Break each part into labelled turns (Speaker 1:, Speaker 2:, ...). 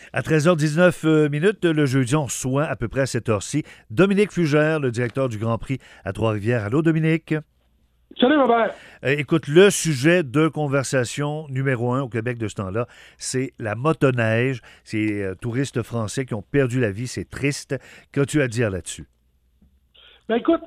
Speaker 1: À 13h19 le jeudi, on reçoit à peu près à cette heure-ci Dominique Fugère, le directeur du Grand Prix à Trois-Rivières. Allô, Dominique?
Speaker 2: Salut Robert.
Speaker 1: Écoute, le sujet de conversation numéro un au Québec de ce temps-là, c'est la motoneige. Ces touristes français qui ont perdu la vie, c'est triste. Qu'as-tu à dire là-dessus?
Speaker 2: Ben écoute,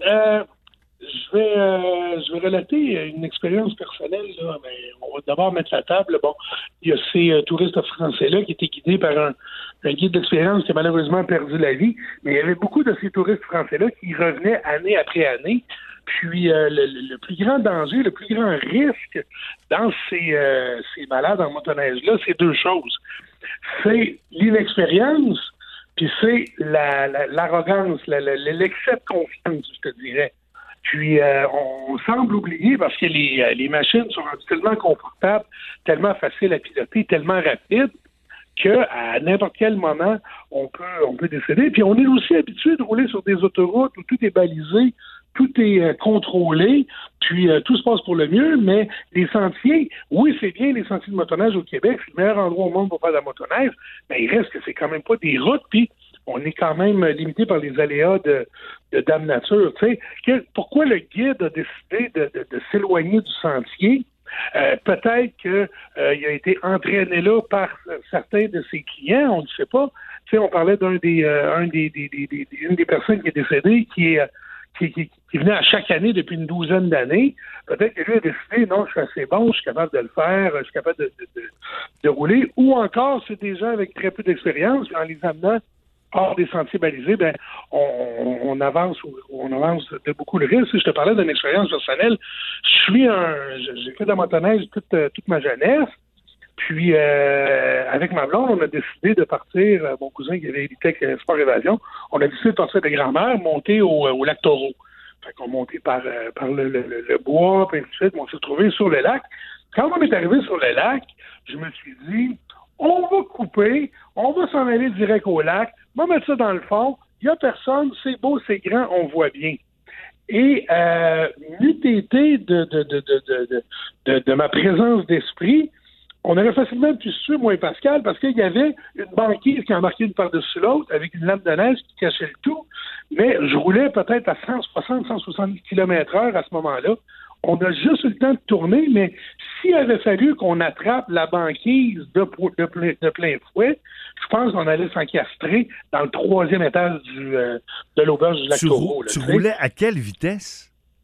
Speaker 2: je vais relater une expérience personnelle, là, mais on va d'abord mettre la table. Bon, il y a ces touristes français-là qui étaient guidés par un guide d'expérience qui a malheureusement perdu la vie, mais il y avait beaucoup de ces touristes français-là qui revenaient année après année. Puis le plus grand danger, le plus grand risque dans ces balades en motoneige-là, c'est deux choses. C'est l'inexpérience, puis c'est l'arrogance, l'excès de confiance, je te dirais. Puis, on semble oublier parce que les machines sont rendues tellement confortables, tellement faciles à piloter, tellement rapides, qu'à n'importe quel moment, on peut décéder. Puis, on est aussi habitué de rouler sur des autoroutes où tout est balisé, tout est contrôlé, puis tout se passe pour le mieux, mais les sentiers, oui, c'est bien les sentiers de motoneige au Québec, c'est le meilleur endroit au monde pour faire de la motoneige, mais il reste que c'est quand même pas des routes, puis on est quand même limité par les aléas de Dame Nature. Tu sais, pourquoi le guide a décidé de s'éloigner du sentier? Peut-être qu'il a été entraîné là par certains de ses clients, on ne sait pas. Tu sais, on parlait d'une des personnes qui est décédée, qui venait à chaque année depuis une douzaine d'années. Peut-être que lui a décidé, non, je suis assez bon, je suis capable de le faire, je suis capable de rouler. Ou encore, c'est des gens avec très peu d'expérience, en les amenant hors des sentiers balisés, ben on avance de beaucoup le risque. Si je te parlais d'une expérience personnelle, j'ai fait de la motoneige toute ma jeunesse. Puis avec ma blonde, on a décidé de partir, mon cousin qui avait Elitech Sport Évasion, on a décidé de partir de grand-mère, monter au lac Taureau. Fait qu'on montait par le bois, puis ainsi de suite, on s'est retrouvé sur le lac. Quand on est arrivé sur le lac, je me suis dit, on va couper, on va s'en aller direct au lac, on va mettre ça dans le fond, il n'y a personne, c'est beau, c'est grand, on voit bien. Et n'eût été de ma présence d'esprit, on aurait facilement pu se tuer, moi et Pascal, parce qu'il y avait une banquise qui embarquait une par-dessus l'autre avec une lampe de neige qui cachait le tout. Mais je roulais peut-être à 160-170 km/h à ce moment-là. On a juste eu le temps de tourner, mais s'il avait fallu qu'on attrape la banquise de plein fouet, je pense qu'on allait s'encastrer dans le troisième étage de l'auberge du lac Taureau.
Speaker 1: Tu roulais à quelle vitesse?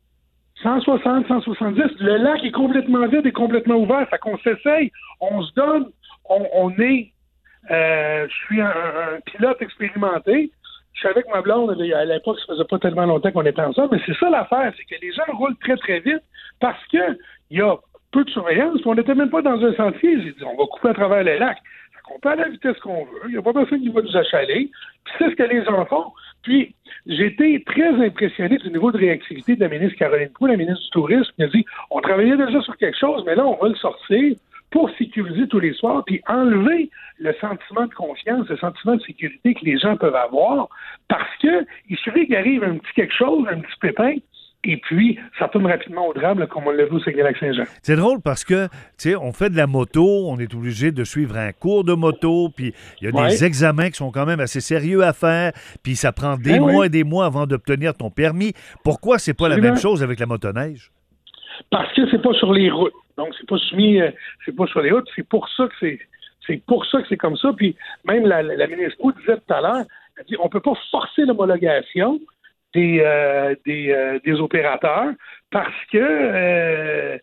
Speaker 2: 160, 170. Le lac est complètement vide et complètement ouvert. Fait qu'on s'essaye, on se donne, on est... je suis un pilote expérimenté. Je suis avec ma blonde, à l'époque, ça faisait pas tellement longtemps qu'on était ensemble, mais c'est ça l'affaire, c'est que les gens roulent très, très vite parce que il y a peu de surveillance, puis on n'était même pas dans un sentier. J'ai dit, on va couper à travers le lac. On peut aller à la vitesse qu'on veut, il n'y a pas personne qui va nous achaler, puis c'est ce que les gens font. Puis, j'ai été très impressionné du niveau de réactivité de la ministre Caroline Proulx, la ministre du Tourisme, qui a dit, on travaillait déjà sur quelque chose, mais là, on va le sortir pour sécuriser tous les soirs, puis enlever le sentiment de confiance, le sentiment de sécurité que les gens peuvent avoir, parce que il suffit qu'il arrive un petit quelque chose, un petit pépin, et puis ça tourne rapidement au drame, là, comme on l'a vu au Saguenay-Lac-Saint-Jean.
Speaker 1: C'est drôle parce que, tu sais, on fait de la moto, on est obligé de suivre un cours de moto, puis il y a des examens qui sont quand même assez sérieux à faire, puis ça prend des mois et des mois avant d'obtenir ton permis. Pourquoi c'est pas la même chose avec la motoneige?
Speaker 2: Parce que c'est pas sur les routes. Donc, c'est pas soumis, c'est pas sur les routes. C'est pour ça que c'est comme ça. Puis, même la ministre Proulx disait tout à l'heure, elle dit, on peut pas forcer l'homologation des opérateurs parce que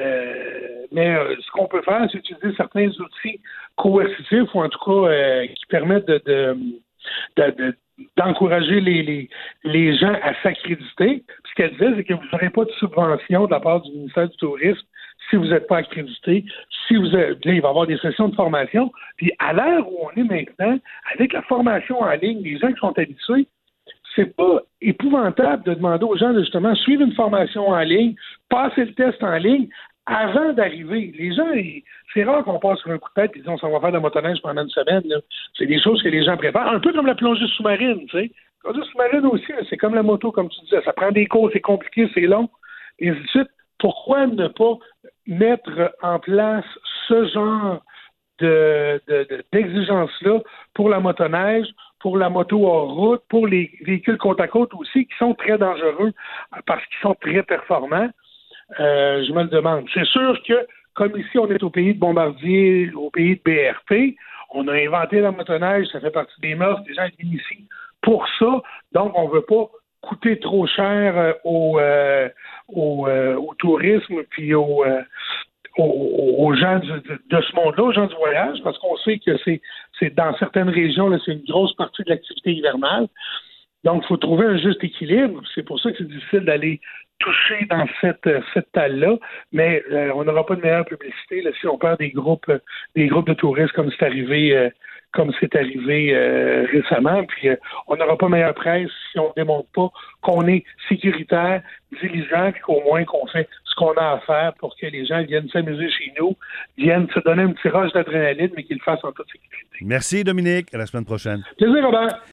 Speaker 2: ce qu'on peut faire, c'est utiliser certains outils coercitifs ou en tout cas qui permettent d'encourager les gens à s'accréditer. Puis ce qu'elle disait, c'est que vous n'aurez pas de subvention de la part du ministère du Tourisme si vous n'êtes pas accrédité, il va y avoir des sessions de formation. Puis à l'heure où on est maintenant, avec la formation en ligne, les gens qui sont habitués, c'est pas épouvantable de demander aux gens de justement suivre une formation en ligne, passer le test en ligne avant d'arriver. Les gens, c'est rare qu'on passe sur un coup de tête et disent on s'en va faire de la motoneige pendant une semaine. Là. C'est des choses que les gens préparent. Un peu comme la plongée sous-marine, tu sais. La plongée sous-marine aussi, c'est comme la moto, comme tu disais. Ça prend des cours, c'est compliqué, c'est long, et ainsi de suite. Pourquoi ne pas mettre en place ce genre d'exigences-là pour la motoneige, pour la moto hors route, pour les véhicules côte à côte aussi, qui sont très dangereux parce qu'ils sont très performants. Je me le demande. C'est sûr que, comme ici, on est au pays de Bombardier, au pays de BRP, on a inventé la motoneige, ça fait partie des mœurs, les gens viennent ici pour ça, donc on ne veut pas coûter trop cher au tourisme puis aux gens de ce monde-là, aux gens du voyage, parce qu'on sait que c'est dans certaines régions, là, c'est une grosse partie de l'activité hivernale. Donc, il faut trouver un juste équilibre. C'est pour ça que c'est difficile d'aller toucher dans cette talle-là, mais on n'aura pas de meilleure publicité là, si on perd des groupes de touristes comme c'est arrivé récemment. Puis on n'aura pas meilleure presse si on ne démontre pas qu'on est sécuritaire, diligent, puis qu'au moins qu'on fait ce qu'on a à faire pour que les gens viennent s'amuser chez nous, viennent se donner un petit rush d'adrénaline, mais qu'ils le fassent en toute sécurité.
Speaker 1: Merci, Dominique. À la semaine prochaine.
Speaker 2: Plaisir, Robert.